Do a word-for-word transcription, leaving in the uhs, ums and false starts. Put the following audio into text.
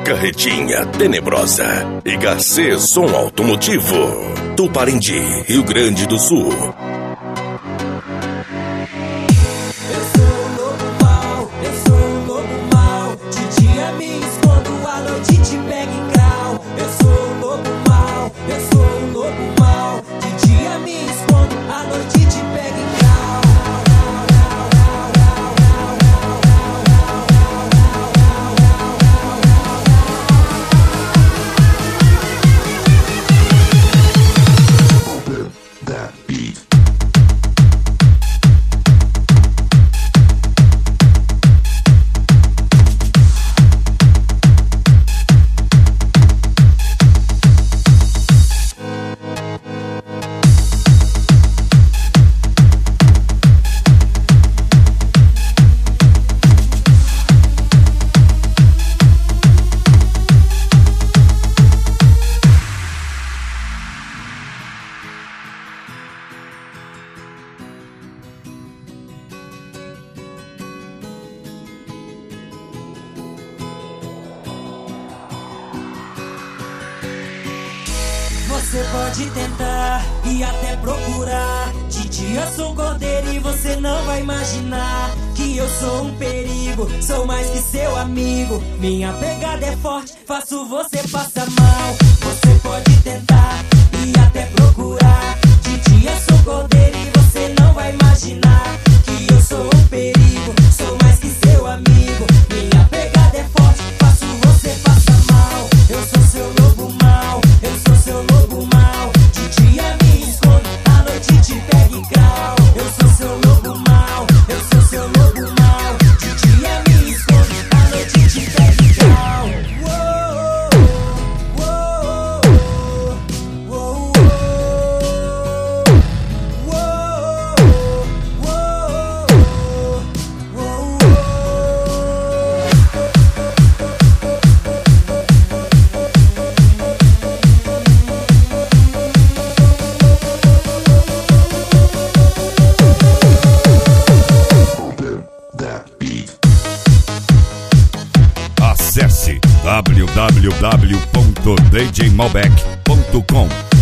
Carretinha Tenebrosa e H C Som Automotivo, Tuparendi, Rio Grande do Sul. Você pode tentar e até procurar. De dia sou cordeiro e você não vai imaginar que eu sou um perigo, sou mais que seu amigo. Minha pegada é forte, faço você passar mal. Você pode tentar e até procurar. De dia sou cordeiro e você não vai imaginar que eu sou um perigo, sou mais que seu amigo. Minha pegada é forte, faço você passar mal. Eu sou seu lobo mau, eu sou seu lobo mau. De dia me escondo, à noite te pego em grau. Eu sou seu lobo mau, eu sou seu lobo mau. De dia me escondo, à noite te pego em grau. Acesse w w w ponto d j malbec ponto com.